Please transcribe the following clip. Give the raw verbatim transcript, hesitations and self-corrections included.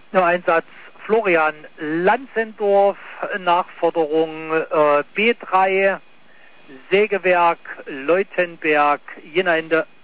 Der Einsatz Florian Lanzendorf, Nachforderung äh, B drei, Sägewerk, Leutenberg, Jena in der